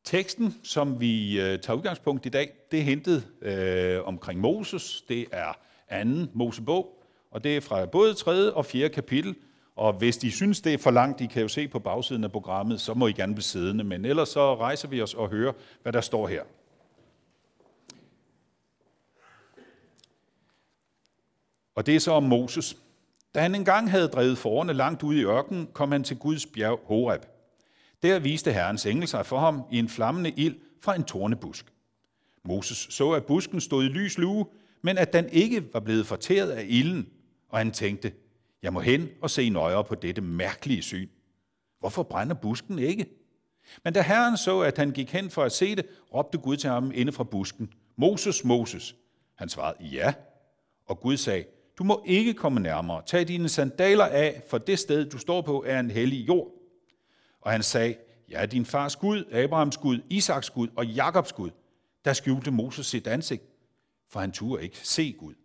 Teksten, som vi tager udgangspunkt i dag, det er hentet omkring Moses. Det er 2. Mosebog, og det er fra både 3. og 4. kapitel. Og hvis de synes, det er for langt, I kan jo se på bagsiden af programmet, så må I gerne blive siddende. Men ellers så rejser vi os og hører, hvad der står her. Og det er så om Moses. Da han engang havde drevet fårene langt ud i ørkenen, kom han til Guds bjerg Horeb. Der viste Herrens engel sig for ham i en flammende ild fra en tornebusk. Moses så, at busken stod i lys lue, men at den ikke var blevet fortæret af ilden, og han tænkte, jeg må hen og se nøjere på dette mærkelige syn. Hvorfor brænder busken ikke? Men da Herren så, at han gik hen for at se det, råbte Gud til ham inde fra busken, Moses, Moses. Han svarede, ja. Og Gud sagde, du må ikke komme nærmere. Tag dine sandaler af, for det sted, du står på, er en hellig jord. Og han sagde, jeg er din fars Gud, Abrahams Gud, Isaks Gud og Jakobs Gud. Der skjulte Moses sit ansigt, for han turde ikke se Gud.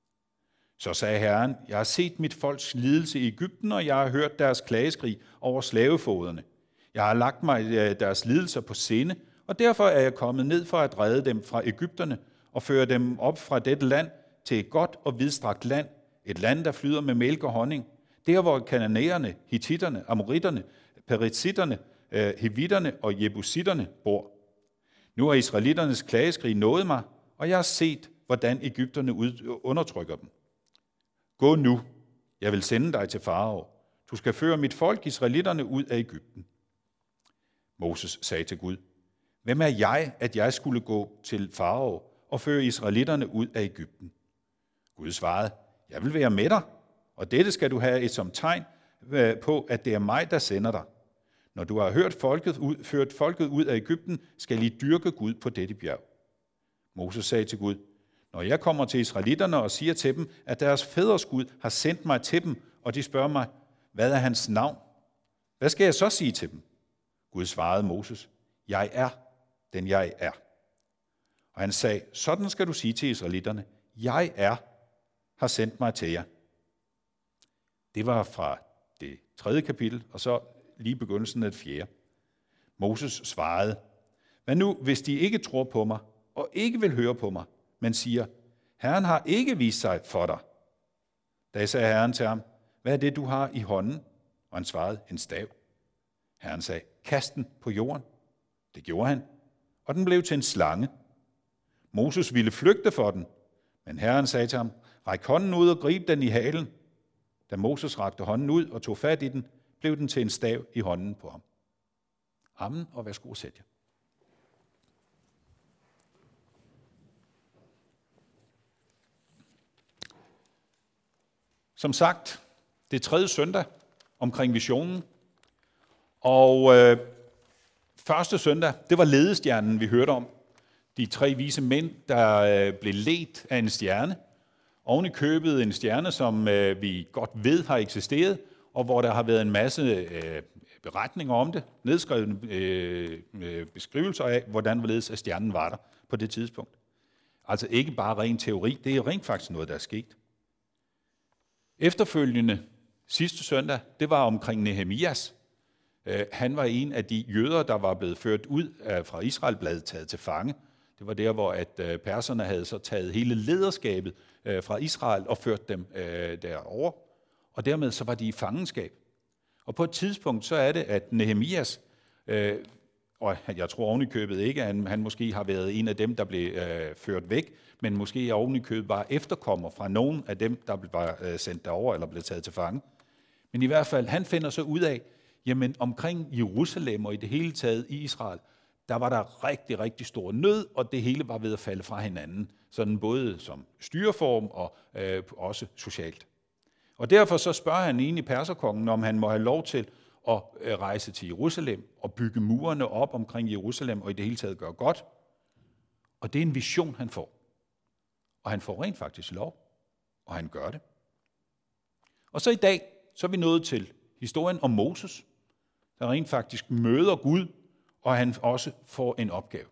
Så sagde Herren, jeg har set mit folks lidelse i Egypten, og jeg har hørt deres klageskrig over slavefoderne. Jeg har lagt mig deres lidelser på sinde, og derfor er jeg kommet ned for at redde dem fra Egypterne og føre dem op fra dette land til et godt og vidstrakt land, et land, der flyder med mælk og honning. Der, hvor kananæerne, hittitterne, amoritterne, perizitterne, hevitterne og jebusitterne bor. Nu er israelitternes klageskrig nået mig, og jeg har set, hvordan egypterne undertrykker dem. Gå nu, jeg vil sende dig til farao. Du skal føre mit folk, israelitterne, ud af Egypten. Moses sagde til Gud, hvem er jeg, at jeg skulle gå til farao og føre israelitterne ud af Egypten? Gud svarede, jeg vil være med dig, og dette skal du have et som tegn på, at det er mig, der sender dig. Når du har ført folket ud af Egypten, skal I dyrke Gud på dette bjerg. Moses sagde til Gud, når jeg kommer til israelitterne og siger til dem, at deres fædres Gud har sendt mig til dem, og de spørger mig, hvad er hans navn? Hvad skal jeg så sige til dem? Gud svarede Moses, jeg er den jeg er. Og han sagde, sådan skal du sige til israelitterne, jeg har sendt mig til jer. Det var fra det 3. kapitel, og så lige begyndelsen af det 4. Moses svarede, hvad nu, hvis de ikke tror på mig, og ikke vil høre på mig, men siger, Herren har ikke vist sig for dig. Da sagde Herren til ham, hvad er det, du har i hånden? Og han svarede, en stav. Herren sagde, kast den på jorden. Det gjorde han, og den blev til en slange. Moses ville flygte for den, men Herren sagde til ham, ræk hånden ud og grib den i halen. Da Moses rakte hånden ud og tog fat i den, blev den til en stav i hånden på ham. Amen, og værsgo at sætte jer. Som sagt, det er 3. søndag omkring visionen, og første søndag, det var ledestjernen, vi hørte om. De 3 vise mænd, der blev ledt af en stjerne. Oven i købet en stjerne, som vi godt ved har eksisteret, og hvor der har været en masse beretninger om det, nedskrevne beskrivelser af, hvordan hvorledes at stjernen var der på det tidspunkt. Altså ikke bare ren teori, det er rent faktisk noget, der er sket. Efterfølgende, sidste søndag, det var omkring Nehemias. Han var en af de jøder, der var blevet ført ud fra Israel, blevet taget til fange. Det var der, hvor at perserne havde så taget hele lederskabet fra Israel og ført dem derover. Og dermed så var de i fangenskab. Og på et tidspunkt, så er det, at Nehemias, og jeg tror ovenikøbet ikke, at han måske har været en af dem, der blev ført væk, men måske ovenikøbet var efterkommer fra nogen af dem, der var sendt derover eller blev taget til fange. Men i hvert fald, han finder så ud af, jamen omkring Jerusalem og i det hele taget i Israel, der var der rigtig, rigtig stor nød, og det hele var ved at falde fra hinanden. Sådan både som styreform og også socialt. Og derfor så spørger han egentlig perserkongen, om han må have lov til at rejse til Jerusalem og bygge murene op omkring Jerusalem og i det hele taget gøre godt. Og det er en vision, han får. Og han får rent faktisk lov, og han gør det. Og så i dag, så er vi nået til historien om Moses, der rent faktisk møder Gud, og han også får en opgave.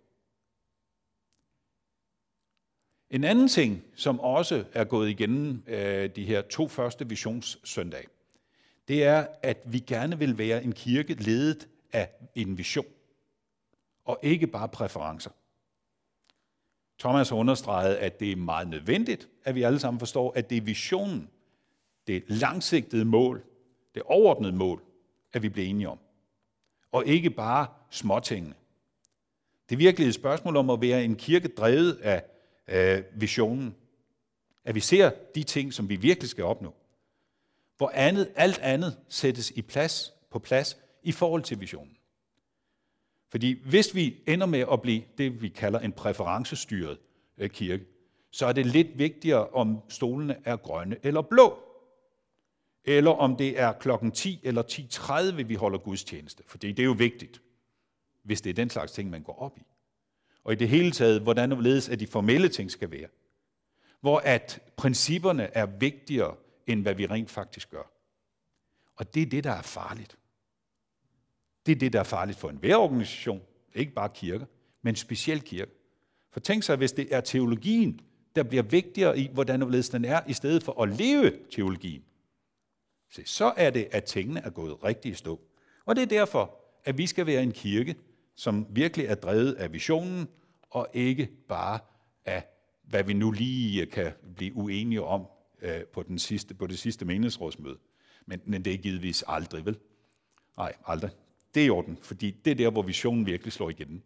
En anden ting, som også er gået igennem de her 2 første visionssøndage, det er, at vi gerne vil være en kirke ledet af en vision. og ikke bare præferencer. Thomas understregede, at det er meget nødvendigt, at vi alle sammen forstår, at det er visionen, det langsigtede mål, det overordnede mål, at vi bliver enige om. Og ikke bare småtingene. Det er virkelig et spørgsmål om at være en kirke drevet af visionen. At vi ser de ting, som vi virkelig skal opnå. Hvor alt andet sættes på plads i forhold til visionen. Fordi hvis vi ender med at blive det, vi kalder en præferencestyret kirke, så er det lidt vigtigere, om stolene er grønne eller blå. Eller om det er klokken 10 eller 10:30, vi holder gudstjeneste. Fordi det er jo vigtigt, hvis det er den slags ting, man går op i. Og i det hele taget, hvordan og ledes at de formelle ting skal være. Hvor at principperne er vigtigere, end hvad vi rent faktisk gør. Og det er det, der er farligt. Det er det, der er farligt for enhver organisation, ikke bare kirker, men specielt kirker. For tænk sig, hvis det er teologien, der bliver vigtigere i, hvordan og ledes den er, i stedet for at leve teologien. Så er det, at tingene er gået rigtig i stå. Og det er derfor, at vi skal være en kirke, som virkelig er drevet af visionen, og ikke bare af, hvad vi nu lige kan blive uenige om på det sidste menighedsrådsmøde. Men det er givetvis aldrig, vel? Nej, aldrig. Det er i orden, fordi det er der, hvor visionen virkelig slår igennem.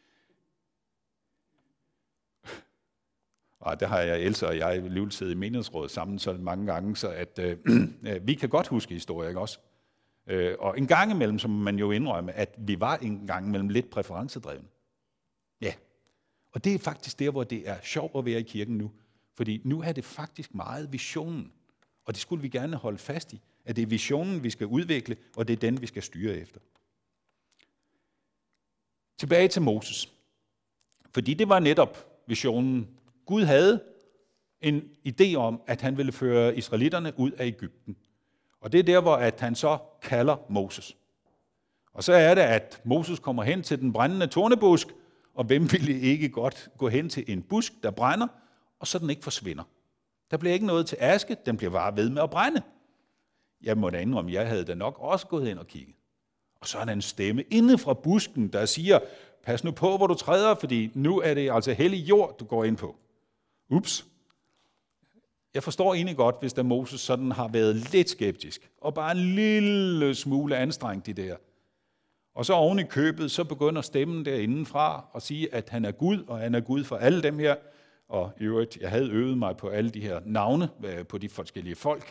Og der har Elsa og jeg alligevel siddet i menighedsrådet sammen så mange gange, så at vi kan godt huske historier, ikke også? Og en gang imellem, så må man jo indrømme, at vi var en gang imellem lidt præferencedrevne. Ja, og det er faktisk der, hvor det er sjovt at være i kirken nu. Fordi nu er det faktisk meget visionen, og det skulle vi gerne holde fast i, at det er visionen, vi skal udvikle, og det er den, vi skal styre efter. Tilbage til Moses. Fordi det var netop visionen. Gud havde en idé om, at han ville føre israelitterne ud af Egypten. Og det er der, hvor at han så kalder Moses. Og så er det, at Moses kommer hen til den brændende tornebusk, og hvem ville ikke godt gå hen til en busk, der brænder, og så den ikke forsvinder. Der bliver ikke noget til aske, den bliver bare ved med at brænde. Jeg må da indrømme, jeg havde da nok også gået hen og kigget. Og så er der en stemme inde fra busken, der siger, pas nu på, hvor du træder, fordi nu er det altså hellig jord, du går ind på. Ups. Jeg forstår egentlig godt, hvis der Moses sådan har været lidt skeptisk, og bare en lille smule anstrengt i det her. Og så oven i købet, så begynder stemmen derindefra at sige, at han er Gud, og han er Gud for alle dem her. Og i øvrigt, jeg havde øvet mig på alle de her navne på de forskellige folk.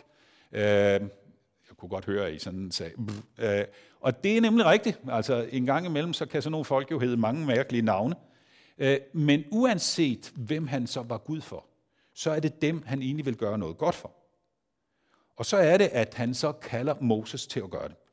Jeg kunne godt høre, at I sådan sagde. Og det er nemlig rigtigt. Altså en gang imellem, så kan sådan nogle folk jo hedde mange mærkelige navne. Men uanset hvem han så var Gud for, så er det dem, han egentlig vil gøre noget godt for. Og så er det, at han så kalder Moses til at gøre det.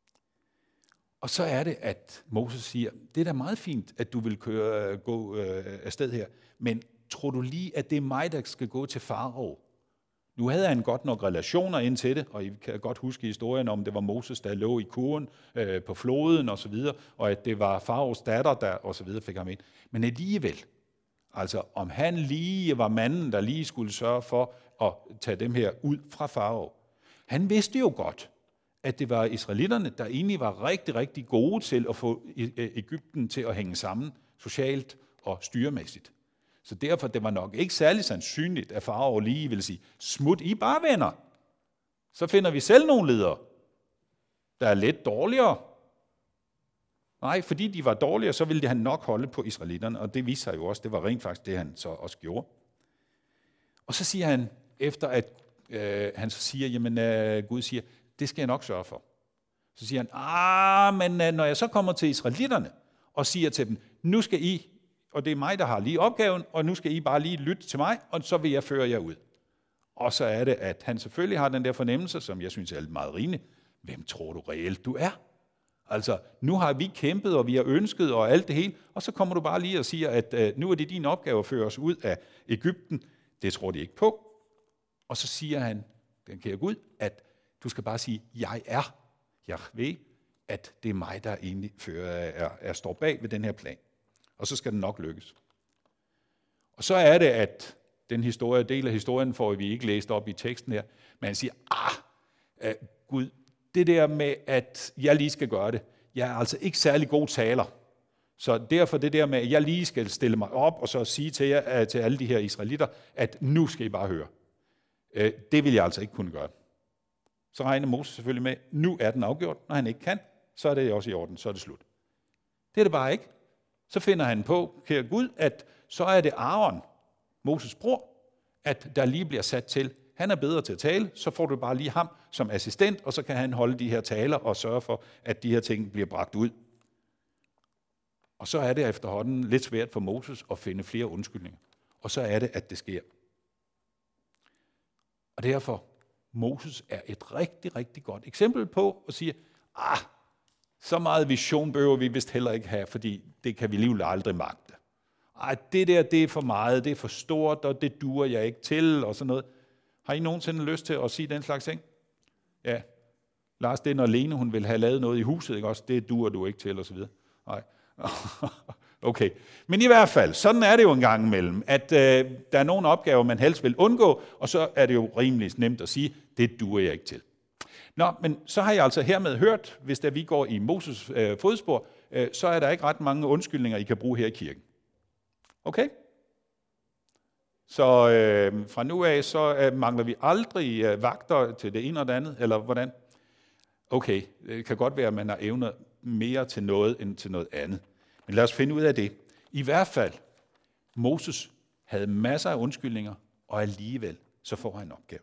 Og så er det, at Moses siger, det er da meget fint, at du vil gå afsted her, men tror du lige, at det er mig, der skal gå til farao? Nu havde han godt nok relationer ind til det, og I kan godt huske historien om, det var Moses, der lå i kurven på floden osv., og at det var faraos datter, der osv. fik ham ind. Men alligevel, altså om han lige var manden, der lige skulle sørge for at tage dem her ud fra farao. Han vidste jo godt, at det var israelitterne, der egentlig var rigtig, rigtig gode til at få Egypten til at hænge sammen socialt og styremæssigt. Så derfor det var nok ikke særlig sandsynligt, at farao lige ville sige, smut I bare venner. Så finder vi selv nogle ledere, der er lidt dårligere. Nej, fordi de var dårligere, så ville han nok holde på israelitterne, og det viste sig jo også, det var rent faktisk det, han så også gjorde. Og så siger han, efter at han så siger, jamen Gud siger, det skal jeg nok sørge for. Så siger han, men når jeg så kommer til israelitterne og siger til dem, nu skal I, og det er mig, der har lige opgaven, og nu skal I bare lige lytte til mig, og så vil jeg føre jer ud. Og så er det, at han selvfølgelig har den der fornemmelse, som jeg synes er meget rimelig. Hvem tror du reelt, du er? Altså, nu har vi kæmpet, og vi har ønsket, og alt det hele, og så kommer du bare lige og siger, at nu er det din opgave at føre os ud af Egypten. Det tror de ikke på. Og så siger han, den kære Gud, at du skal bare sige, jeg er. Jeg ved, at det er mig, der egentlig står bag ved den her plan. Og så skal den nok lykkes. Og så er det, at den del af historien får vi ikke læst op i teksten her, men han siger, Gud, det der med, at jeg lige skal gøre det, jeg er altså ikke særlig god taler, Så derfor det der med, at jeg lige skal stille mig op og så sige til jer, til alle de her israelitter, at nu skal I bare høre. Det vil jeg altså ikke kunne gøre. Så regner Moses selvfølgelig med, nu er den afgjort. Når han ikke kan, så er det også i orden, så er det slut. Det er det bare ikke. Så finder han på, kære Gud, at så er det Aaron, Moses bror, at der lige bliver sat til. Han er bedre til at tale, så får du bare lige ham som assistent, og så kan han holde de her taler og sørge for, at de her ting bliver bragt ud. Og så er det efterhånden lidt svært for Moses at finde flere undskyldninger. Og så er det, at det sker. Og derfor, Moses er et rigtig, rigtig godt eksempel på at sige, så meget vision behøver vi vist heller ikke have, fordi det kan vi alligevel aldrig magte. Det der, det er for meget, det er for stort, og det duer jeg ikke til, og sådan noget. Har I nogensinde lyst til at sige den slags ting? Ja. Lars, det er når Lene, hun vil have lavet noget i huset, ikke også? Det duer du ikke til, og så videre. Nej. Okay. Men i hvert fald, sådan er det jo en gang imellem, at der er nogle opgaver, man helst vil undgå, og så er det jo rimelig nemt at sige, det duer jeg ikke til. Nå, men så har jeg altså hermed hørt, hvis der vi går i Moses fodspor, så er der ikke ret mange undskyldninger, I kan bruge her i kirken. Okay? Så fra nu af, så mangler vi aldrig vagter til det ene og det andet, eller hvordan? Okay, det kan godt være, at man har evner mere til noget, end til noget andet. Men lad os finde ud af det. I hvert fald, Moses havde masser af undskyldninger, og alligevel så får han en opgave.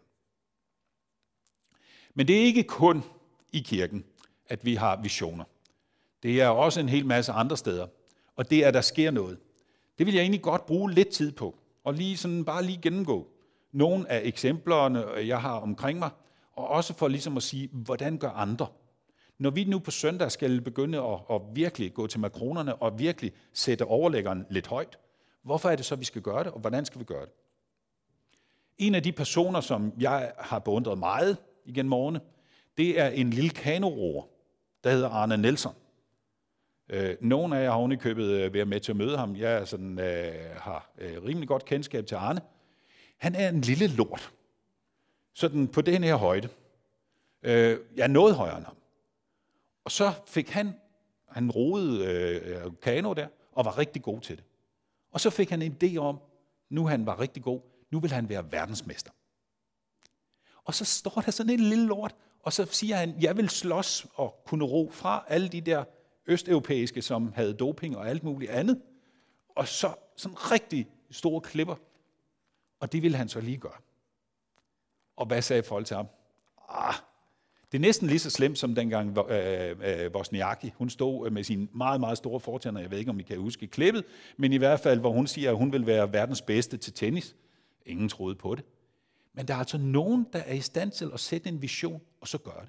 Men det er ikke kun i kirken, at vi har visioner. Det er også en hel masse andre steder, og det er, at der sker noget. Det vil jeg egentlig godt bruge lidt tid på, og bare lige gennemgå nogle af eksemplerne, jeg har omkring mig, og også for ligesom at sige, hvordan gør andre? Når vi nu på søndag skal begynde at virkelig gå til makronerne og virkelig sætte overlæggeren lidt højt, hvorfor er det så, vi skal gøre det, og hvordan skal vi gøre det? En af de personer, som jeg har beundret meget igennem årene, det er en lille kanoroer, der hedder Arne Nielsen. Nogle af jer har ovenikøbet været med til at møde ham. Jeg har rimelig godt kendskab til Arne. Han er en lille lort. Sådan på den her højde. Jeg er noget højere end ham. Og så fik han roede kano der, og var rigtig god til det. Og så fik han en idé om, nu han var rigtig god, nu vil han være verdensmester. Og så står der sådan en lille lort, og så siger han, jeg vil slås og kunne ro fra alle de der østeuropæiske, som havde doping og alt muligt andet, og så sådan rigtig store klipper. Og det ville han så lige gøre. Og hvad sagde folk til ham? Det er næsten lige så slemt som dengang Wozniacki. Hun stod med sine meget, meget store fortænder. Jeg ved ikke, om I kan huske klippet, men i hvert fald, hvor hun siger, at hun vil være verdens bedste til tennis. Ingen troede på det. Men der er altså nogen, der er i stand til at sætte en vision, og så gør det.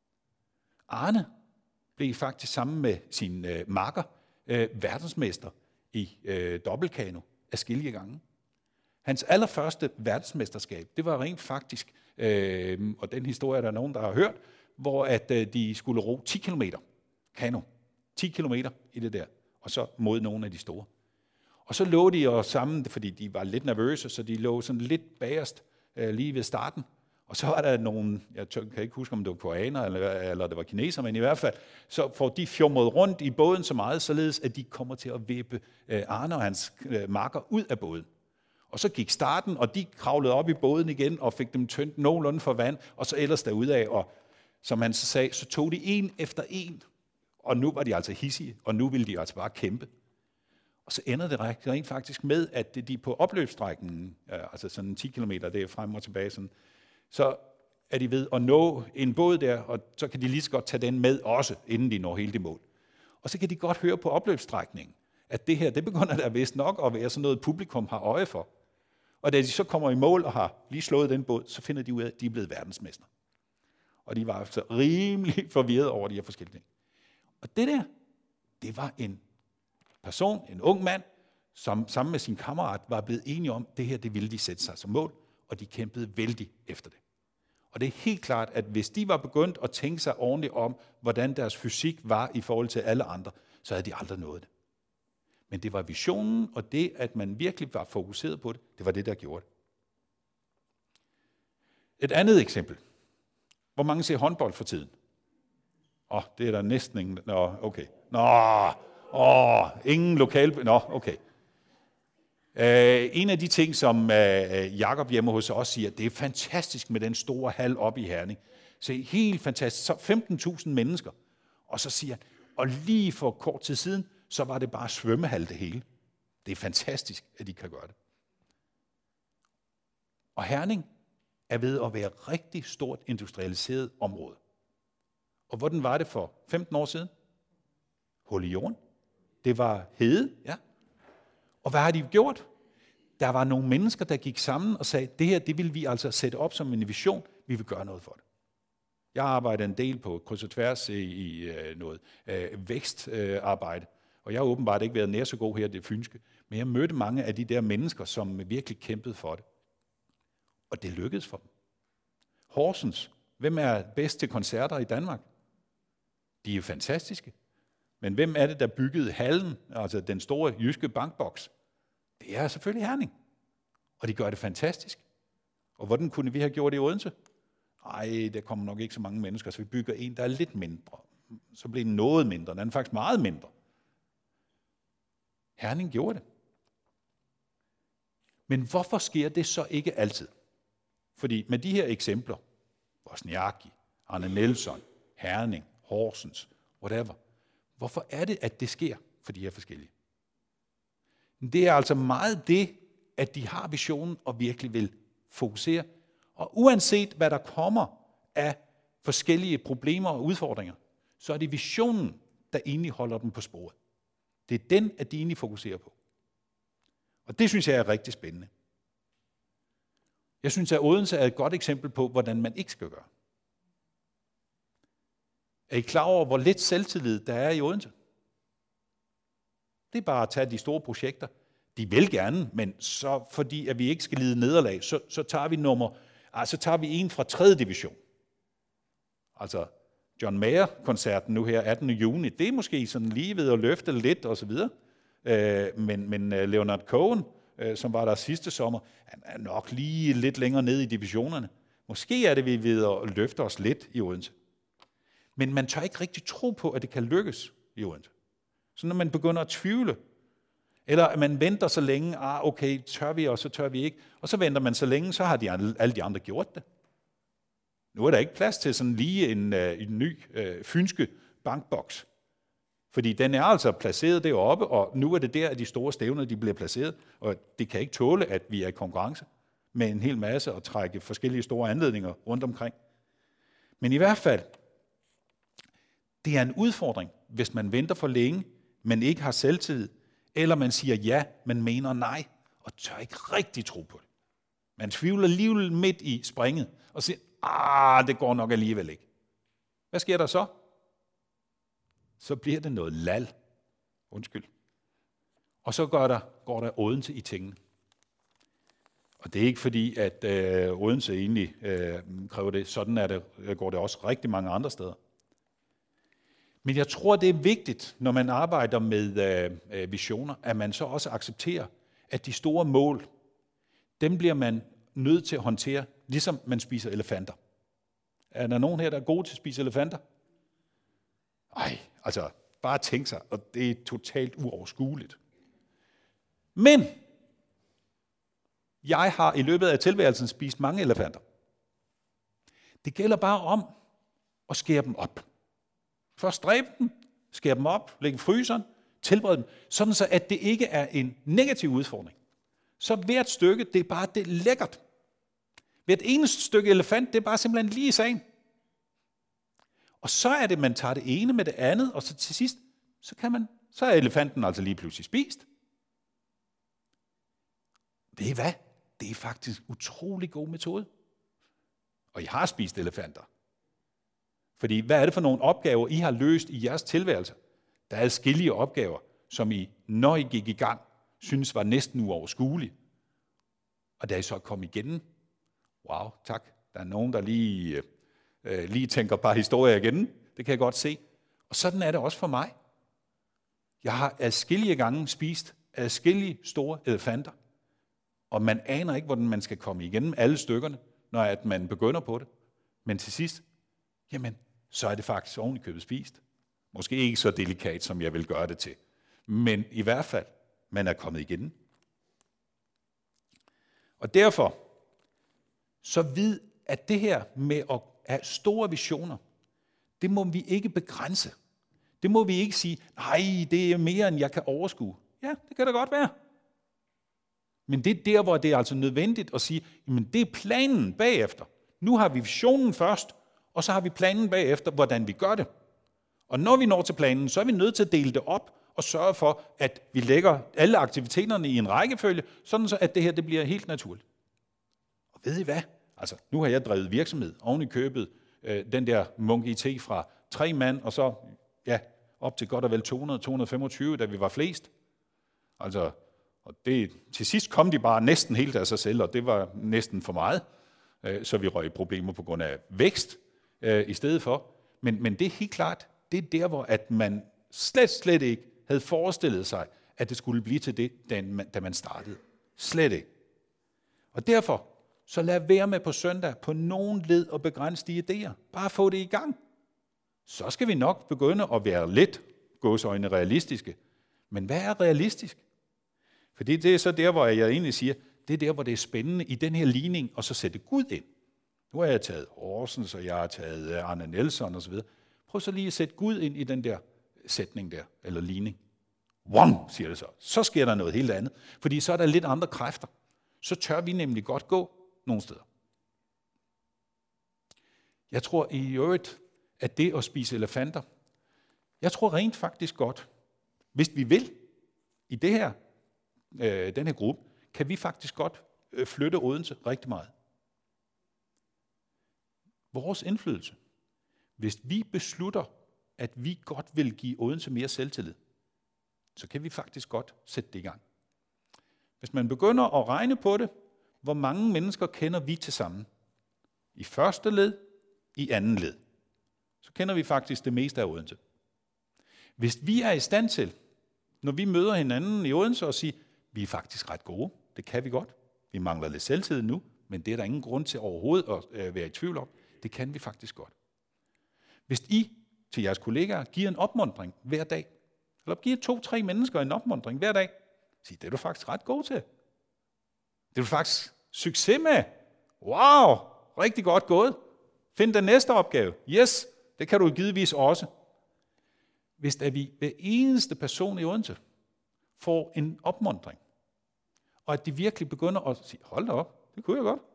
Arne blev faktisk sammen med sin makker verdensmester i dobbeltkano adskillige gange. Hans allerførste verdensmesterskab, det var rent faktisk, og den historie er der nogen, der har hørt, hvor at de skulle ro 10 kilometer kano. 10 kilometer i det der, og så mod nogle af de store. Og så lå de jo sammen, fordi de var lidt nervøse, så de lå sådan lidt bagerst lige ved starten. Og så var der nogle, jeg kan ikke huske, om det var koreaner eller det var kineser, men i hvert fald, så får de fjumret rundt i båden så meget, således at de kommer til at vippe Arne og hans makker ud af båden. Og så gik starten, og de kravlede op i båden igen og fik dem tyndt nogenlunde for vand, og så ellers derudad, og som han så sagde, så tog de en efter en, og nu var de altså hissige, og nu ville de altså bare kæmpe. Og så ender det rent faktisk med, at de på opløbsstrækningen, altså sådan 10 kilometer, det er frem og tilbage, sådan, så er de ved at nå en båd der, og så kan de lige så godt tage den med også, inden de når helt i mål. Og så kan de godt høre på opløbsstrækningen, at det her, det begynder der vist nok at være sådan noget, publikum har øje for. Og da de så kommer i mål og har lige slået den båd, så finder de ud af, at de er blevet verdensmester. Og de var altså rimelig forvirret over de her forskellige ting. Og det der, det var en person, en ung mand, som sammen med sin kammerat var blevet enige om, det her, det ville de sætte sig som mål, og de kæmpede vældig efter det. Og det er helt klart, at hvis de var begyndt at tænke sig ordentligt om, hvordan deres fysik var i forhold til alle andre, så havde de aldrig nået det. Men det var visionen, og det, at man virkelig var fokuseret på det, det var det, der gjorde det. Et andet eksempel. Hvor mange ser håndbold for tiden? Det er der næsten ingen. Okay. Ingen lokal... Nå, okay. En af de ting, som Jakob hjemme hos os siger, det er fantastisk med den store hal op i Herning. Så helt fantastisk. Så 15.000 mennesker. Og så siger han, og lige for kort tid siden, så var det bare svømmehal det hele. Det er fantastisk, at de kan gøre det. Og Herning er ved at være et rigtig stort industrialiseret område. Og hvordan var det for 15 år siden? Hul i jorden. Det var hede, ja. Og hvad har de gjort? Der var nogle mennesker, der gik sammen og sagde, det her, det vil vi altså sætte op som en vision. Vi vil gøre noget for det. Jeg arbejder en del på kryds og tværs i noget vækstarbejde. Og jeg har åbenbart ikke været nær så god her i det fynske. Men jeg mødte mange af de der mennesker, som virkelig kæmpede for det. Og det lykkedes for dem. Horsens. Hvem er bedst til koncerter i Danmark? De er jo fantastiske. Men hvem er det, der byggede hallen, altså den store jyske bankboks? Det er selvfølgelig Herning. Og de gør det fantastisk. Og hvordan kunne vi have gjort det i Odense? Nej, der kommer nok ikke så mange mennesker, så vi bygger en, der er lidt mindre. Så bliver den noget mindre, den er faktisk meget mindre. Herning gjorde det. Men hvorfor sker det så ikke altid? Fordi med de her eksempler, Wozniacki, Arne Nielsen, Herning, Horsens, whatever, hvorfor er det, at det sker for de her forskellige? Det er altså meget det, at de har visionen og virkelig vil fokusere. Og uanset hvad der kommer af forskellige problemer og udfordringer, så er det visionen, der egentlig holder dem på sporet. Det er den, at de egentlig fokuserer på. Og det synes jeg er rigtig spændende. Jeg synes, at Odense er et godt eksempel på, hvordan man ikke skal gøre. Er I klar over, hvor lidt selvtillid der er i Odense? Det er bare at tage de store projekter. De vil gerne, men så fordi at vi ikke skal lide nederlag, så tager vi en fra 3. division. Altså John Mayer-koncerten nu her 18. juni, det er måske sådan lige ved at løfte lidt og så videre. Men Leonard Cohen, som var der sidste sommer, han er nok lige lidt længere ned i divisionerne. Måske er det vi ved at løfte os lidt i Odense. Men man tør ikke rigtig tro på, at det kan lykkes i Odense. Så når man begynder at tvivle, eller at man venter så længe, okay, tør vi, og så tør vi ikke, og så venter man så længe, så har alle de andre gjort det. Nu er der ikke plads til sådan lige en ny fynske bankboks. Fordi den er altså placeret deroppe, og nu er det der, at de store stævner de bliver placeret, og det kan ikke tåle, at vi er i konkurrence med en hel masse og trække forskellige store anledninger rundt omkring. Men i hvert fald, det er en udfordring, hvis man venter for længe, men ikke har selvtillid, eller man siger ja, men mener nej, og tør ikke rigtig tro på det. Man tvivler alligevel midt i springet, og siger, det går nok alligevel ikke. Hvad sker der så? Så bliver det noget lal. Undskyld. Og så går der Odense i tingene. Og det er ikke fordi, at Odense egentlig kræver det. Sådan går det også rigtig mange andre steder. Men jeg tror, det er vigtigt, når man arbejder med visioner, at man så også accepterer, at de store mål, dem bliver man nødt til at håndtere, ligesom man spiser elefanter. Er der nogen her, der er gode til at spise elefanter? Altså bare tænk sig, og det er totalt uoverskueligt. Men jeg har i løbet af tilværelsen spist mange elefanter. Det gælder bare om at skære dem op. Først dræbe dem, skære dem op, lægge dem i fryseren, tilberede dem, sådan så at det ikke er en negativ udfordring. Så hvert stykke, det er lækkert. Hvert eneste stykke elefant, det er bare simpelthen lige i sagen. Og så er det, man tager det ene med det andet, og så til sidst, så er elefanten altså lige pludselig spist. Ved I hvad? Det er faktisk en utrolig god metode. Og I har spist elefanter. Fordi hvad er det for nogle opgaver, I har løst i jeres tilværelse? Der er adskillige opgaver, som I, når I gik i gang, synes var næsten uoverskuelige. Og da I så kom igen, wow, tak, der er nogen, der lige tænker et par historier igen. Det kan jeg godt se. Og sådan er det også for mig. Jeg har adskillige gange spist adskillige store elefanter. Og man aner ikke, hvordan man skal komme igennem alle stykkerne, når at man begynder på det. Men til sidst, jamen, så er det faktisk oven i købet spist. Måske ikke så delikat, som jeg vil gøre det til. Men i hvert fald, man er kommet igen. Og derfor, så vid, at det her med at have store visioner, det må vi ikke begrænse. Det må vi ikke sige, nej, det er mere, end jeg kan overskue. Ja, det kan da godt være. Men det er der, hvor det er altså nødvendigt at sige, jamen det er planen bagefter. Nu har vi visionen først, og så har vi planen bagefter, hvordan vi gør det. Og når vi når til planen, så er vi nødt til at dele det op og sørge for, at vi lægger alle aktiviteterne i en rækkefølge, sådan så at det her det bliver helt naturligt. Og ved I hvad? Altså, nu har jeg drevet virksomhed oven i købet, den der Munk IT fra 3 mand, og så op til godt og vel 200-225, da vi var flest. Altså, og til sidst kom de bare næsten helt af sig selv, og det var næsten for meget, så vi røg i problemer på grund af vækst i stedet for. Men det er helt klart, det er der, hvor at man slet ikke havde forestillet sig, at det skulle blive til det, da man startede. Slet ikke. Og derfor, så lad være med på søndag på nogen led og begrænse de idéer. Bare få det i gang. Så skal vi nok begynde at være lidt gåseøjne realistiske. Men hvad er realistisk? Fordi det er så der, hvor jeg egentlig siger, det er der, hvor det er spændende i den her ligning, og så sætte Gud ind. Nu har jeg taget Horsens, og jeg har taget Arne Nielsen osv. Prøv så lige at sætte Gud ind i den der sætning der, eller ligning. Wong, siger det så. Så sker der noget helt andet. Fordi så er der lidt andre kræfter. Så tør vi nemlig godt gå nogle steder. Jeg tror i øvrigt, at det at spise elefanter, jeg tror rent faktisk godt, hvis vi vil, i det her, den her gruppe, kan vi faktisk godt flytte Odense rigtig meget. Vores indflydelse, hvis vi beslutter, at vi godt vil give Odense mere selvtillid, så kan vi faktisk godt sætte det i gang. Hvis man begynder at regne på det, hvor mange mennesker kender vi til sammen? I første led, i anden led. Så kender vi faktisk det meste af Odense. Hvis vi er i stand til, når vi møder hinanden i Odense og siger, vi er faktisk ret gode, det kan vi godt. Vi mangler lidt selvtillid nu, men det er der ingen grund til overhovedet at være i tvivl om. Det kan vi faktisk godt. Hvis I til jeres kollegaer giver en opmuntring hver dag, eller giver 2-3 mennesker en opmuntring hver dag, sig, det er du faktisk ret god til. Det er du faktisk succes med. Wow, rigtig godt gået. Find den næste opgave. Yes, det kan du givetvis også. Hvis vi hver eneste person i Odense får en opmuntring, og at de virkelig begynder at sige, hold da op, det kunne jeg godt.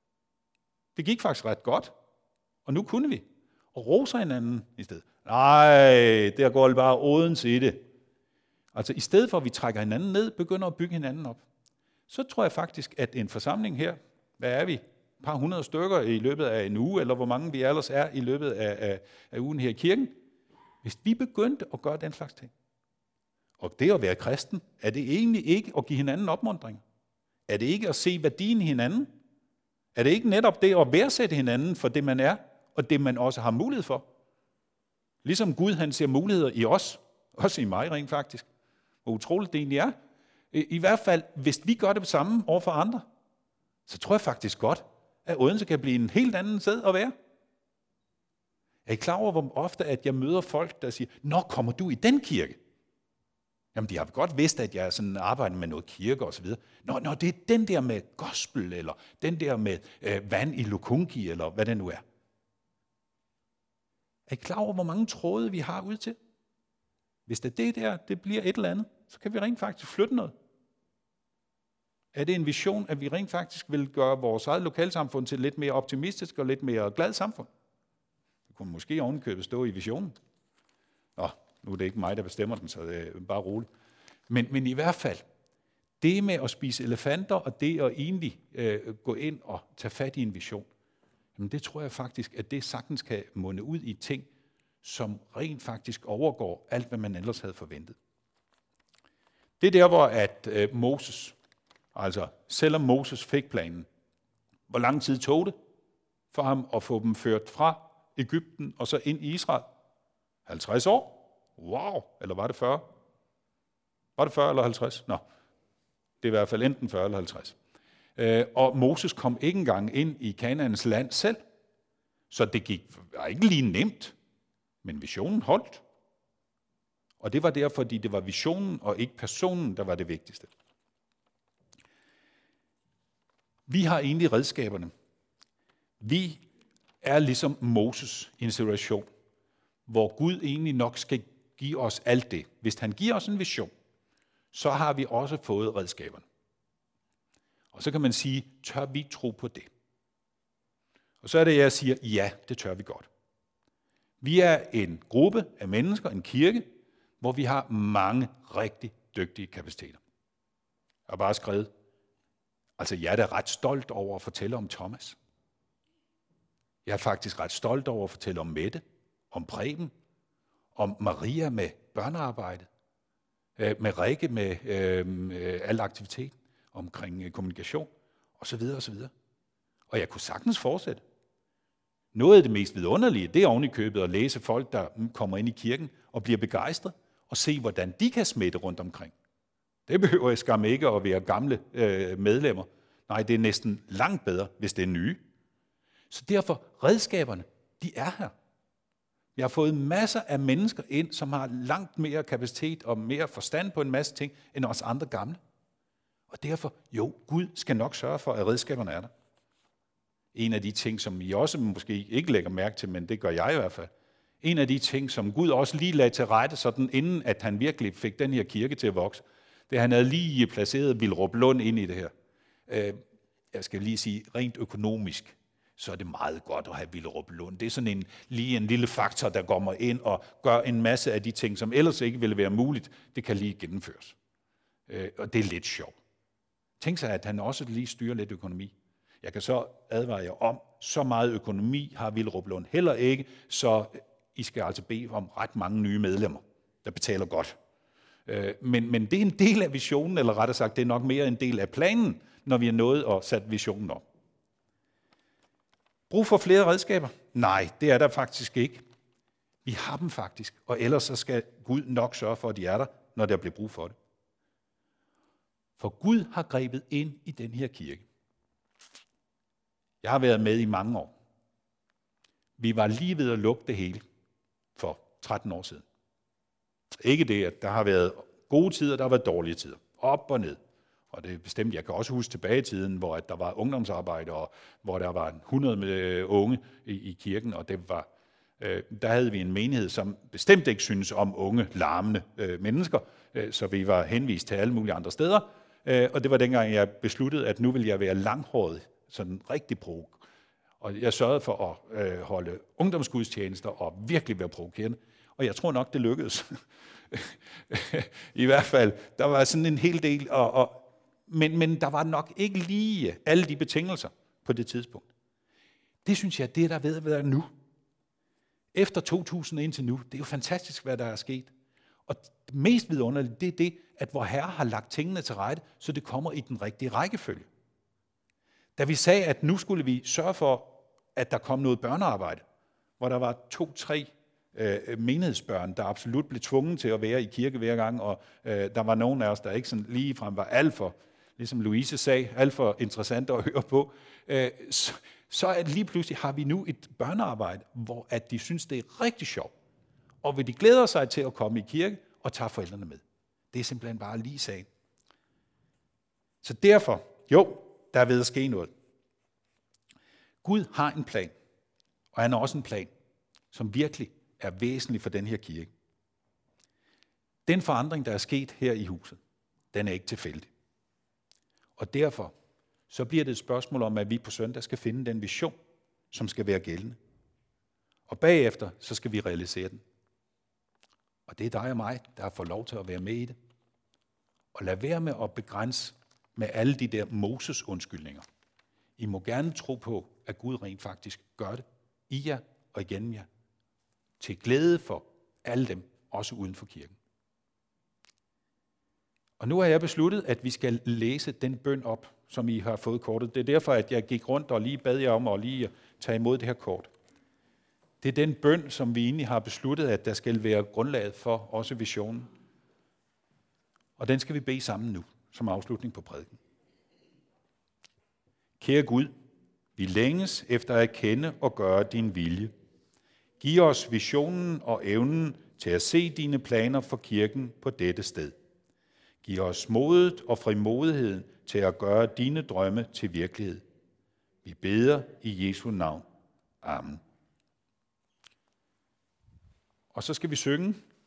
Det gik faktisk ret godt, og nu kunne vi. Og roser hinanden i stedet. Nej, der går bare Odense i det. Altså i stedet for, at vi trækker hinanden ned, begynder at bygge hinanden op. Så tror jeg faktisk, at en forsamling her, hvad er vi? Et par 100 stykker i løbet af en uge, eller hvor mange vi ellers er i løbet af ugen her i kirken. Hvis vi begyndte at gøre den slags ting, og det at være kristen, er det egentlig ikke at give hinanden opmuntring? Er det ikke at se værdien i hinanden? Er det ikke netop det at værdsætte hinanden for det, man er, og det, man også har mulighed for? Ligesom Gud, han ser muligheder i os, også i mig rent faktisk. Hvor utroligt det egentlig er. I hvert fald, hvis vi gør det samme over for andre, så tror jeg faktisk godt, at Odense kan blive en helt anden sted at være. Er I klar over, hvor ofte at jeg møder folk, der siger, nå, kommer du i den kirke? Jamen, de har godt vidst, at jeg sådan arbejder med noget kirke og så videre. Nå, det er den der med gospel, eller den der med vand i Lukungi, eller hvad det nu er. Er I klar over, hvor mange tråde vi har ud til? Hvis det der, det bliver et eller andet, så kan vi rent faktisk flytte noget. Er det en vision, at vi rent faktisk vil gøre vores eget lokalsamfund til et lidt mere optimistisk og lidt mere glad samfund? Det kunne måske ovenikøbet stå i visionen. Nu er det ikke mig, der bestemmer den, så det er bare roligt. Men i hvert fald, det med at spise elefanter, og det at egentlig gå ind og tage fat i en vision, jamen det tror jeg faktisk, at det sagtens kan munde ud i ting, som rent faktisk overgår alt, hvad man ellers havde forventet. Det er der, hvor at Moses, altså selvom Moses fik planen, hvor lang tid tog det for ham at få dem ført fra Egypten og så ind i Israel? 50 år? Wow, eller var det 40? Var det 40 eller 50? Nå, det er i hvert fald enten 40 eller 50. Og Moses kom ikke engang ind i Kanaans land selv, så det var ikke lige nemt, men visionen holdt. Og det var der, fordi det var visionen og ikke personen, der var det vigtigste. Vi har egentlig redskaberne. Vi er ligesom Moses i en situation, hvor Gud egentlig nok skal give os alt det. Hvis han giver os en vision, så har vi også fået redskaberne. Og så kan man sige, tør vi tro på det? Og så er det, jeg siger, ja, det tør vi godt. Vi er en gruppe af mennesker, en kirke, hvor vi har mange rigtig dygtige kapaciteter. Jeg har bare skrevet, altså jeg er da ret stolt over at fortælle om Thomas. Jeg er faktisk ret stolt over at fortælle om Mette, om Preben, om Maria med børnearbejde, med Rikke med al aktivitet omkring kommunikation, osv. osv. Og jeg kunne sagtens fortsætte. Noget af det mest vidunderlige, det er oven i købet at læse folk, der kommer ind i kirken og bliver begejstret, og se, hvordan de kan smitte rundt omkring. Det behøver jeg skam ikke at være gamle medlemmer. Nej, det er næsten langt bedre, hvis det er nye. Så derfor, redskaberne, de er her. Jeg har fået masser af mennesker ind, som har langt mere kapacitet og mere forstand på en masse ting, end os andre gamle. Og derfor, jo, Gud skal nok sørge for, at redskaberne er der. En af de ting, som I også måske ikke lægger mærke til, men det gør jeg i hvert fald. En af de ting, som Gud også lige lagde til rette, sådan inden at han virkelig fik den her kirke til at vokse, det han havde lige placeret Villerup Lund ind i det her. Jeg skal lige sige, rent økonomisk, så er det meget godt at have Villerup Lund. Det er sådan lige en lille faktor, der kommer ind og gør en masse af de ting, som ellers ikke ville være muligt, det kan lige gennemføres. Og det er lidt sjovt. Tænk sig, at han også lige styrer lidt økonomi. Jeg kan så advare jer om, så meget økonomi har Villerup Lund heller ikke, så I skal altså bede om ret mange nye medlemmer, der betaler godt. Men det er en del af visionen, eller rettere sagt, det er nok mere en del af planen, når vi har nået at sætte visionen op. Brug for flere redskaber? Nej, det er der faktisk ikke. Vi har dem faktisk, og ellers så skal Gud nok sørge for, at de er der, når der bliver brug for det. For Gud har grebet ind i den her kirke. Jeg har været med i mange år. Vi var lige ved at lukke det hele for 13 år siden. Ikke det, at der har været gode tider, der har været dårlige tider. Op og ned. Og det er bestemt, jeg kan også huske tilbage i tiden, hvor der var ungdomsarbejde, og hvor der var 100 unge i kirken, og det var, der havde vi en menighed, som bestemt ikke synes om unge, larmende mennesker, så vi var henvist til alle mulige andre steder. Og det var dengang, jeg besluttede, at nu ville jeg være langhåret, sådan rigtig og jeg sørgede for at holde ungdomsgudstjenester og virkelig være provokerende. Og jeg tror nok, det lykkedes. I hvert fald, der var sådan en hel del, men der var nok ikke lige alle de betingelser på det tidspunkt. Det synes jeg, det er der ved at være nu. Efter 2000 indtil nu, det er jo fantastisk, hvad der er sket. Og det mest vidunderlige, det er det, at vor Herre har lagt tingene til rette, så det kommer i den rigtige rækkefølge. Da vi sagde, at nu skulle vi sørge for, at der kom noget børnearbejde, hvor der var 2-3 menighedsbørn, der absolut blev tvunget til at være i kirke hver gang, og der var nogen af os, der ikke sådan ligefrem var alt for, ligesom Louise sagde, alt for interessant at høre på, så er lige pludselig har vi nu et børnearbejde, hvor at de synes, det er rigtig sjovt, og hvor de glæder sig til at komme i kirke og tage forældrene med. Det er simpelthen bare lige sagen. Så derfor, jo, der er ved at ske noget. Gud har en plan, og han har også en plan, som virkelig er væsentlig for den her kirke. Den forandring, der er sket her i huset, den er ikke tilfældig. Og derfor så bliver det et spørgsmål om, at vi på søndag skal finde den vision, som skal være gældende. Og bagefter, så skal vi realisere den. Og det er dig og mig, der har fået lov til at være med i det. Og lad være med at begrænse med alle de der Moses-undskyldninger. I må gerne tro på, at Gud rent faktisk gør det i jer og igennem jer. Til glæde for alle dem, også uden for kirken. Og nu har jeg besluttet, at vi skal læse den bøn op, som I har fået kortet. Det er derfor, at jeg gik rundt og lige bad jer om at lige tage imod det her kort. Det er den bøn, som vi egentlig har besluttet, at der skal være grundlaget for også visionen. Og den skal vi bede sammen nu, som afslutning på prædiken. Kære Gud, vi længes efter at kende og gøre din vilje. Giv os visionen og evnen til at se dine planer for kirken på dette sted. Giv os modet og frimodigheden til at gøre dine drømme til virkelighed. Vi beder i Jesu navn. Amen. Og så skal vi synge